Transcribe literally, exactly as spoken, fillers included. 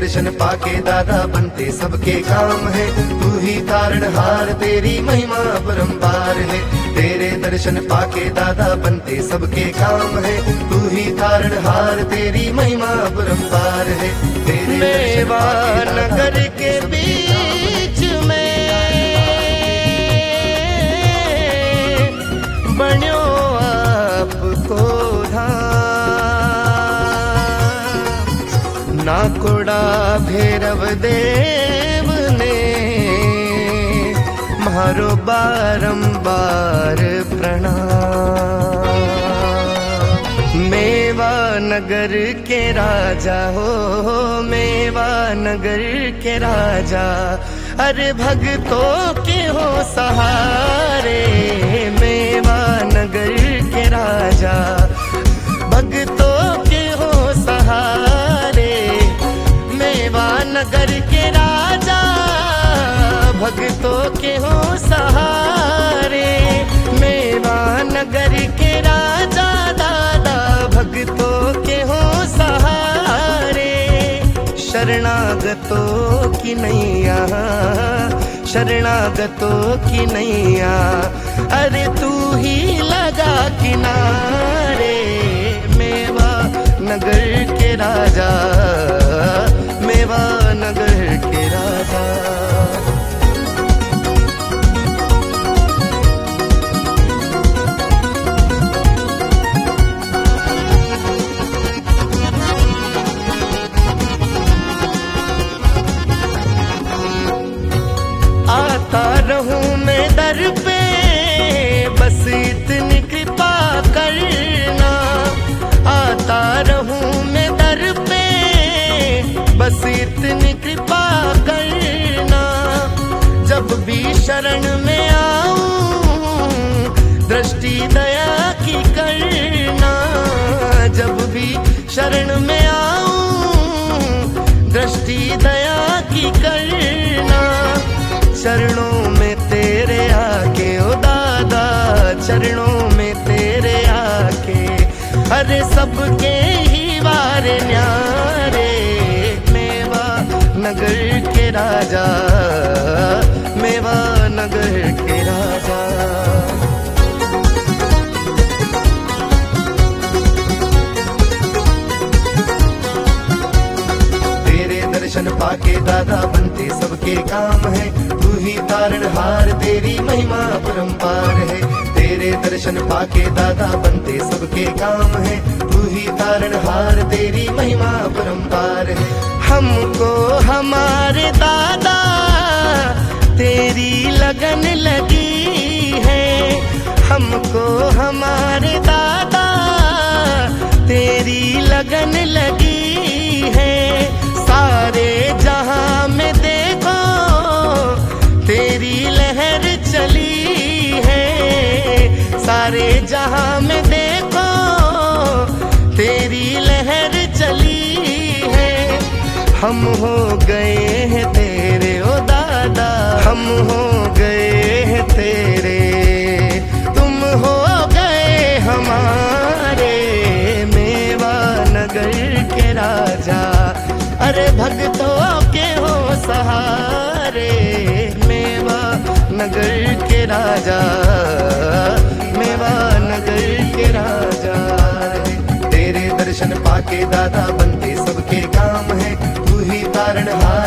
दर्शन पाके दादा बनते सबके काम है। तू ही तारणहार तेरी महिमा परम्पार है। तेरे दर्शन पाके दादा बनते सबके काम है। तू ही तारणहार तेरी महिमा परम्पार है। तेरे मेवा नगर के बीच में बन्यो आपको धाम। नाकोड़ा भैरव देव ने मारो बारंबार प्रणाम। मेवा नगर के राजा हो, मेवा नगर के राजा, अरे भक्तों के हो सहारे। मेवा नगर के राजा, भक्तों के हो सहारे। मेवा नगर के राजा, भक्तों के हो सहारे। मेवा नगर के राजा दादा, भक्तों के हो सहारे। शरणागतों की नैया, शरणागतों की नैया, अरे तू ही लगा किनारे। मेवा नगर के राजा, मेवा नगर के राजा। आता रहूं मैं दर पे, बस इतनी कृपा करना। आता रहूं मैं दर पे, बस इतनी कृपा करना। जब भी शरण में आऊं, दृष्टि दया की करना। जब भी शरण में आऊं, दृष्टि दया की करना। चरणों में तेरे आके ओ दादा, चरणों में तेरे आके, अरे सबके ही वारे न्यारे। मेवा नगर के राजा, मेवा नगर के राजा। दर्शन पाके दादा बनते सबके काम है। तू ही तारणहार तेरी महिमा परम्पार है। तेरे दर्शन पाके दादा बनते सबके काम है। तू ही तारणहार तेरी महिमा परम्पार है। हमको हमारे दादा तेरी लगन लगी है। हमको हमारे दादा तेरी लगन लगी है। सारे जहां में देखो तेरी लहर चली है। सारे जहां में देखो तेरी लहर चली है। हम हो गए हैं तेरे ओ दादा, हम हो गए हैं तेरे, तुम हो गए हमारे। मेवा नगर के राजा, अरे भक्तों के हो सहारे। मेवा नगर के राजा, मेवा नगर के राजा। तेरे दर्शन पाके दादा बनते सबके काम है। तू ही तारणहार